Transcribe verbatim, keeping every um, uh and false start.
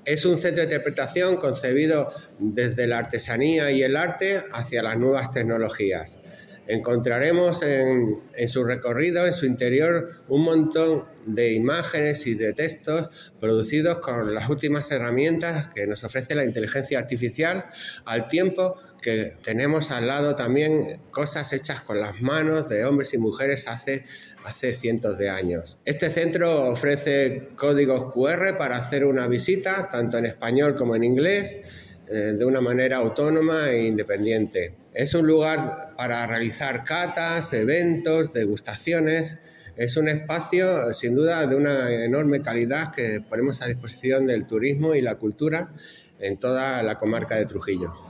Es un centro de interpretación concebido desde la artesanía y el arte hacia las nuevas tecnologías. Encontraremos en, en su recorrido, en su interior, un montón de imágenes y de textos producidos con las últimas herramientas que nos ofrece la inteligencia artificial, al tiempo que tenemos al lado también cosas hechas con las manos de hombres y mujeres hace, hace cientos de años. Este centro ofrece códigos cu erre para hacer una visita, tanto en español como en inglés, de una manera autónoma e independiente. Es un lugar para realizar catas, eventos, degustaciones. Es un espacio, sin duda, de una enorme calidad que ponemos a disposición del turismo y la cultura en toda la comarca de Trujillo.